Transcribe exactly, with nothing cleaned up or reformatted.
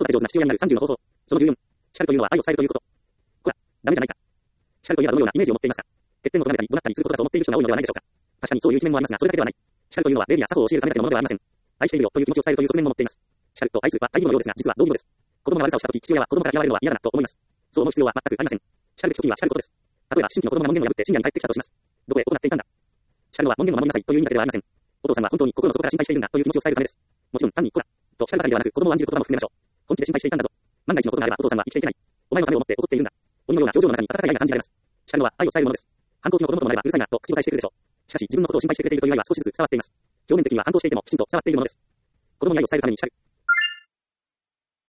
子育て上手な父親になるさんじゅうの方法。そのじゅうよん。叱るというのは愛を伝えるということ。こら、ダメじゃないか。叱るというのはどのようなイメージを持っていますか。欠点を咎めたり、怒鳴ったりすることだと思っている人が多いのではないでしょうか。確かにそういう一面もありますが、それだけではない。叱るというのは礼儀や作法を教えるためだけのものではありません。愛しているよという気持ちを伝えるという側面も持っています。叱ると愛するは対義語のようですが、実は同義語です。子供が悪さをしたとき、父親は子供から嫌われるのは嫌だなと思います。そう思う必要は全くありません。叱るべき時には叱ることです。例えば、新規の子供が門限を破って深夜に帰ってきたとします。どこへ行っていたんだ。叱るのは門限を守りなさいという意味だけではありません。お父さんは本当に心の底から心配しているんだという気持ちを伝えるためです。もちろん単にこらと叱るばかりではなく、子供を案じる言葉も含めましょう。本気で心配していたんだぞ。万が一のことがあればお父さんは生きていけない。お前のためを思って怒っているんだ。鬼のような表情の中に温かい愛が感じられます。叱るのは愛を伝えるものです。反抗期の子供ともなればうるさいなと口を返してくるでしょう。しかし自分のことを心配してくれているという愛は少しずつ伝わっています。表面的には反抗していてもきちんと伝わっているものです。子供に愛を伝えるために叱る。